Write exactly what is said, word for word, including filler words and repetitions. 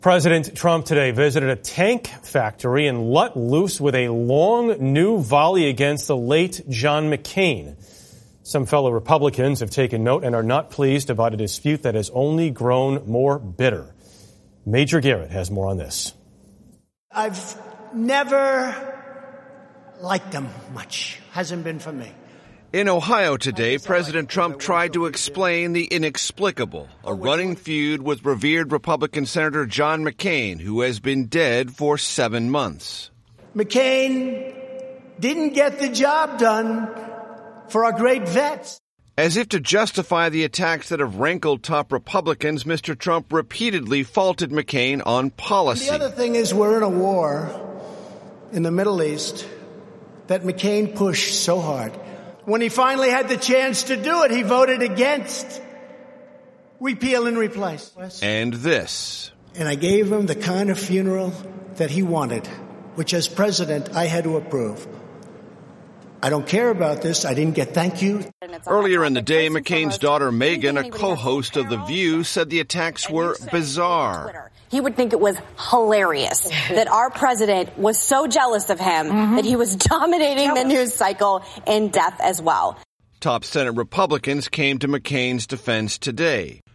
President Trump today visited a tank factory and let loose with a long new volley against the late John McCain. Some fellow Republicans have taken note and are not pleased about a dispute that has only grown more bitter. Major Garrett has more on this. I've never liked him much. Hasn't been for me. In Ohio today, President Trump tried to explain the inexplicable, a running feud with revered Republican Senator John McCain, who has been dead for seven months. McCain didn't get the job done for our great vets. As if to justify the attacks that have rankled top Republicans, Mister Trump repeatedly faulted McCain on policy. The other thing is we're in a war in the Middle East that McCain pushed so hard. When he finally had the chance to do it, he voted against repeal and replace. And this. And I gave him the kind of funeral that he wanted, which as president I had to approve. I don't care about this. I didn't get thank you. Earlier in the day, McCain's daughter Megan, a co-host of The View, said the attacks were bizarre. He would think it was hilarious that our president was so jealous of him mm-hmm. that he was dominating the news cycle in death as well. Top Senate Republicans came to McCain's defense today.